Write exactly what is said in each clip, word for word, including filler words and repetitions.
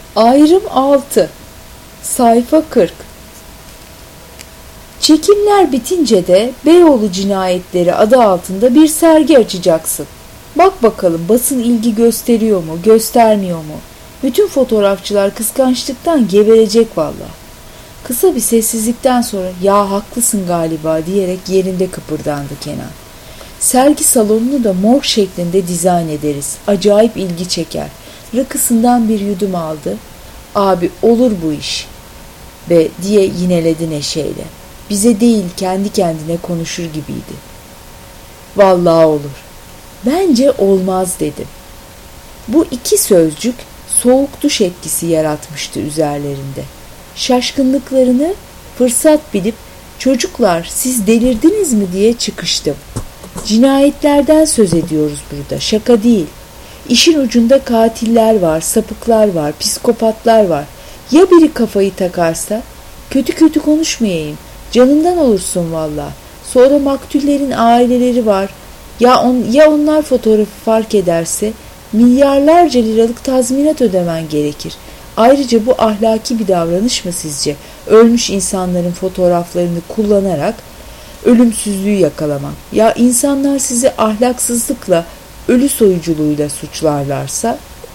Ayrım altı. Sayfa kırk. Çekimler bitince de Beyoğlu Cinayetleri adı altında bir sergi açacaksın. Bak bakalım basın ilgi gösteriyor mu, göstermiyor mu? Bütün fotoğrafçılar kıskançlıktan geberecek vallahi. Kısa bir sessizlikten sonra ya haklısın galiba diyerek yerinde kıpırdandı Kenan. Sergi salonunu da morg şeklinde dizayn ederiz. Acayip ilgi çeker. Rakısından bir yudum aldı. Abi olur bu iş be diye yineledi neşeyle. Bize değil kendi kendine konuşur gibiydi. Vallahi olur. Bence olmaz dedim. Bu iki sözcük soğuk duş etkisi yaratmıştı üzerlerinde. Şaşkınlıklarını fırsat bilip çocuklar siz delirdiniz mi diye çıkıştım. Cinayetlerden söz ediyoruz burada, şaka değil. İşin ucunda katiller var, sapıklar var, psikopatlar var. Ya biri kafayı takarsa? Kötü kötü konuşmayayım. Canından olursun valla. Sonra maktullerin aileleri var. Ya, on, ya onlar fotoğrafı fark ederse milyarlarca liralık tazminat ödemen gerekir. Ayrıca bu ahlaki bir davranış mı sizce? Ölmüş insanların fotoğraflarını kullanarak ölümsüzlüğü yakalamak. Ya insanlar sizi ahlaksızlıkla, ölü soyuculuğuyla suçlarlarsa?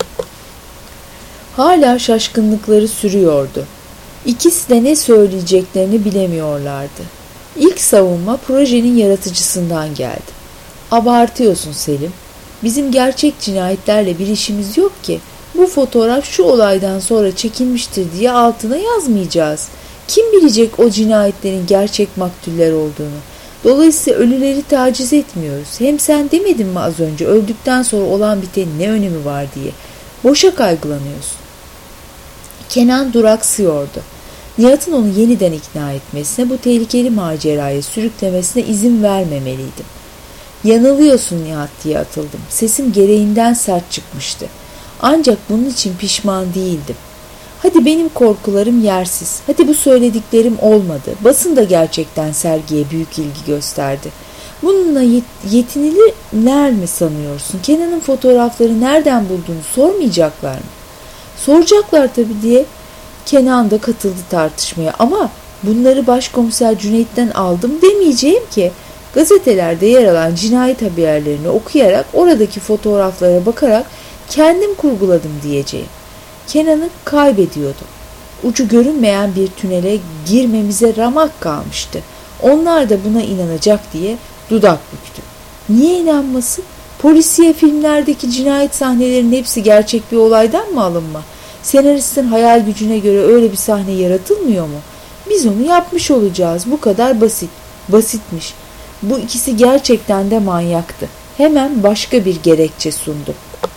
Hala şaşkınlıkları sürüyordu. İkisi de ne söyleyeceklerini bilemiyorlardı. İlk savunma projenin yaratıcısından geldi. Abartıyorsun Selim. Bizim gerçek cinayetlerle bir işimiz yok ki. Bu fotoğraf şu olaydan sonra çekilmiştir diye altına yazmayacağız. Kim bilecek o cinayetlerin gerçek maktuller olduğunu? Dolayısıyla ölüleri taciz etmiyoruz. Hem sen demedin mi az önce öldükten sonra olan bitenin ne önemi var diye. Boşa kaygılanıyorsun. Kenan duraksıyordu. Nihat'ın onu yeniden ikna etmesine, bu tehlikeli maceraya sürüklemesine izin vermemeliydim. Yanılıyorsun Nihat diye atıldım. Sesim gereğinden sert çıkmıştı. Ancak bunun için pişman değildim. Hadi benim korkularım yersiz. Hadi bu söylediklerim olmadı. Basın da gerçekten sergiye büyük ilgi gösterdi. Bununla yet- yetinirler mi sanıyorsun? Kenan'ın fotoğrafları nereden bulduğunu sormayacaklar mı? Soracaklar tabii diye Kenan da katıldı tartışmaya. Ama bunları Başkomiser Cüneyt'ten aldım demeyeceğim ki. Gazetelerde yer alan cinayet haberlerini okuyarak, oradaki fotoğraflara bakarak kendim kurguladım diyeceğim. Kenan'ı kaybediyordum. Ucu görünmeyen bir tünele girmemize ramak kalmıştı. Onlar da buna inanacak diye dudak büktü. Niye inanmasın? Polisiye filmlerdeki cinayet sahnelerinin hepsi gerçek bir olaydan mı alınma? Senaristin hayal gücüne göre öyle bir sahne yaratılmıyor mu? Biz onu yapmış olacağız. Bu kadar basit. Basitmiş. Bu ikisi gerçekten de manyaktı. Hemen başka bir gerekçe sundu.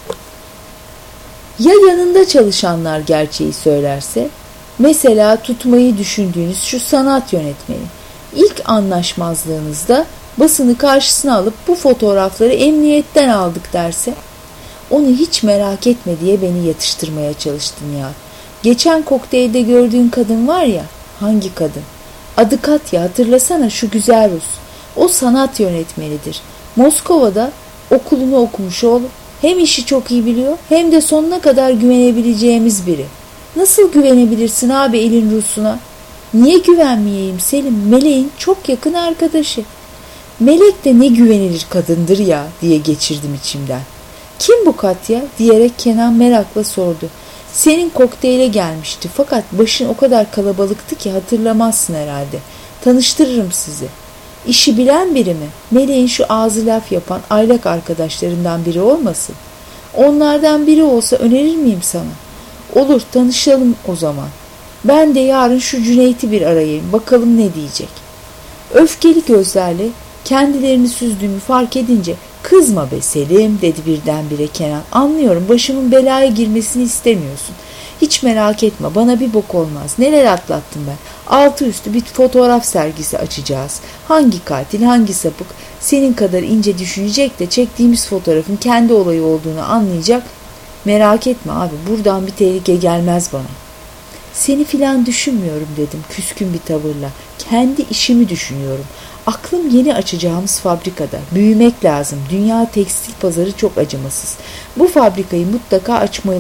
Ya yanında çalışanlar gerçeği söylerse? Mesela tutmayı düşündüğünüz şu sanat yönetmeni. İlk anlaşmazlığınızda basını karşısına alıp bu fotoğrafları emniyetten aldık derse? Onu hiç merak etme diye beni yatıştırmaya çalıştın ya. Geçen kokteylde gördüğün kadın var ya, hangi kadın? Adı Katya, hatırlasana şu güzel Rus. O sanat yönetmenidir. Moskova'da okulunu okumuş oğlum. Hem işi çok iyi biliyor hem de sonuna kadar güvenebileceğimiz biri. Nasıl güvenebilirsin abi elin Rus'una? Niye güvenmeyeyim Selim? Meleğin çok yakın arkadaşı. Melek de ne güvenilir kadındır ya diye geçirdim içimden. Kim bu Katya diyerek Kenan merakla sordu. Senin kokteyle gelmişti fakat başın o kadar kalabalıktı ki hatırlamazsın herhalde. Tanıştırırım sizi. İşi bilen biri mi? Meleğin şu ağzı laf yapan aylak arkadaşlarından biri olmasın? Onlardan biri olsa önerir miyim sana? Olur, tanışalım o zaman. Ben de yarın şu Cüneyt'i bir arayayım, bakalım ne diyecek. Öfkeli gözlerle kendilerini süzdüğümü fark edince kızma be Selim dedi birdenbire Kenan. Anlıyorum, başımın belaya girmesini istemiyorsun. Hiç merak etme, bana bir bok olmaz. Neler atlattım ben. Altı üstü bir fotoğraf sergisi açacağız. Hangi katil, hangi sapık senin kadar ince düşünecek de çektiğimiz fotoğrafın kendi olayı olduğunu anlayacak. Merak etme abi, buradan bir tehlike gelmez bana. Seni filan düşünmüyorum dedim küskün bir tavırla. Kendi işimi düşünüyorum. Aklım yeni açacağımız fabrikada. Büyümek lazım. Dünya tekstil pazarı çok acımasız. Bu fabrikayı mutlaka açmalıyım.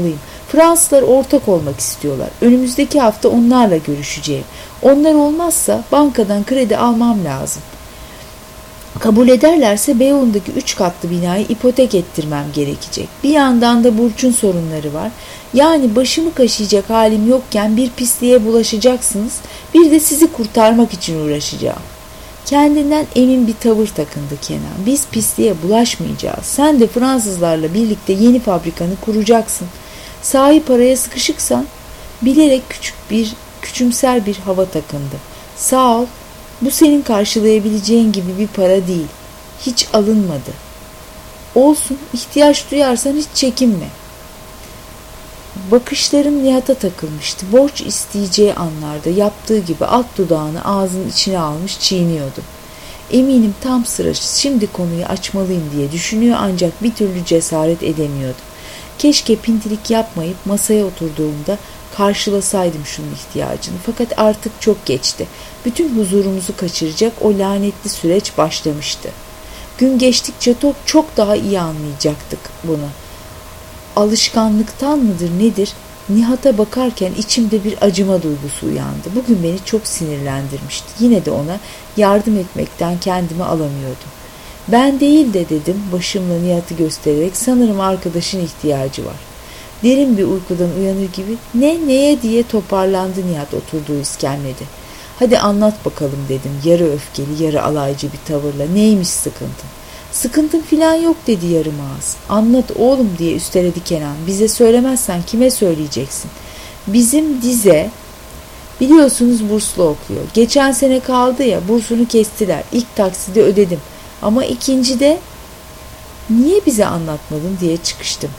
Fransızlar ortak olmak istiyorlar. Önümüzdeki hafta onlarla görüşeceğim. Onlar olmazsa bankadan kredi almam lazım. Kabul ederlerse Beyoğlu'ndaki üç katlı binayı ipotek ettirmem gerekecek. Bir yandan da Burç'un sorunları var. Yani başımı kaşıyacak halim yokken bir pisliğe bulaşacaksınız, bir de sizi kurtarmak için uğraşacağım. Kendinden emin bir tavır takındı Kenan. Biz pisliğe bulaşmayacağız. Sen de Fransızlarla birlikte yeni fabrikanı kuracaksın. Sahi paraya sıkışıksan, bilerek küçük bir, küçümser bir hava takındı. Sağ ol, bu senin karşılayabileceğin gibi bir para değil. Hiç alınmadı. Olsun, ihtiyaç duyarsan hiç çekinme. Bakışlarım Nihat'a takılmıştı. Borç isteyeceği anlarda yaptığı gibi alt dudağını ağzının içine almış çiğniyordu. Eminim tam sırası, şimdi konuyu açmalıyım diye düşünüyor ancak bir türlü cesaret edemiyordu. Keşke pintilik yapmayıp masaya oturduğumda karşılasaydım şunun ihtiyacını. Fakat artık çok geçti. Bütün huzurumuzu kaçıracak o lanetli süreç başlamıştı. Gün geçtikçe çok, çok daha iyi anlayacaktık bunu. Alışkanlıktan mıdır nedir? Nihat'a bakarken içimde bir acıma duygusu uyandı. Bugün beni çok sinirlendirmişti. Yine de ona yardım etmekten kendimi alamıyordum. Ben değil de dedim başımla Nihat'ı göstererek, sanırım arkadaşın ihtiyacı var. Derin bir uykudan uyanır gibi ne neye diye toparlandı Nihat oturduğu iskemlede. Hadi anlat bakalım dedim yarı öfkeli yarı alaycı bir tavırla. Neymiş sıkıntın? Sıkıntın filan yok dedi yarım ağız. Anlat oğlum diye üsteledi Kenan. Bize söylemezsen kime söyleyeceksin? Bizim Dize biliyorsunuz burslu okuyor. Geçen sene kaldı ya, bursunu kestiler. İlk taksidi ödedim. Ama ikincide niye bize anlatmadın diye çıkıştım.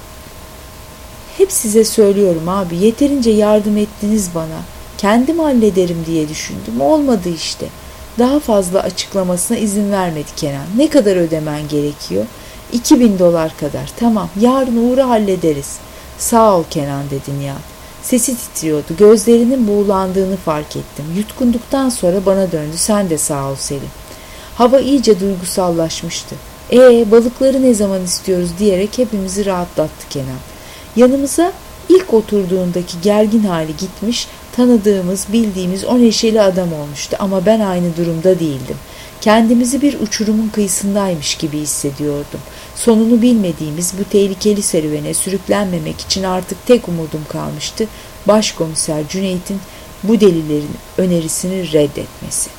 Hep size söylüyorum abi, yeterince yardım ettiniz bana. Kendim hallederim diye düşündüm. Olmadı işte. Daha fazla açıklamasına izin vermedi Kenan. Ne kadar ödemen gerekiyor? İki bin dolar kadar. Tamam, yarın uğra hallederiz. Sağ ol Kenan dedi Nihat. Sesi titriyordu. Gözlerinin buğulandığını fark ettim. Yutkunduktan sonra bana döndü. Sen de sağ ol Selim. Hava iyice duygusallaşmıştı. Ee balıkları ne zaman istiyoruz diyerek hepimizi rahatlattı Kenan. Yanımıza ilk oturduğundaki gergin hali gitmiş, tanıdığımız, bildiğimiz o neşeli adam olmuştu ama ben aynı durumda değildim. Kendimizi bir uçurumun kıyısındaymış gibi hissediyordum. Sonunu bilmediğimiz bu tehlikeli serüvene sürüklenmemek için artık tek umudum kalmıştı. Başkomiser Cüneyt'in bu delilerin önerisini reddetmesi.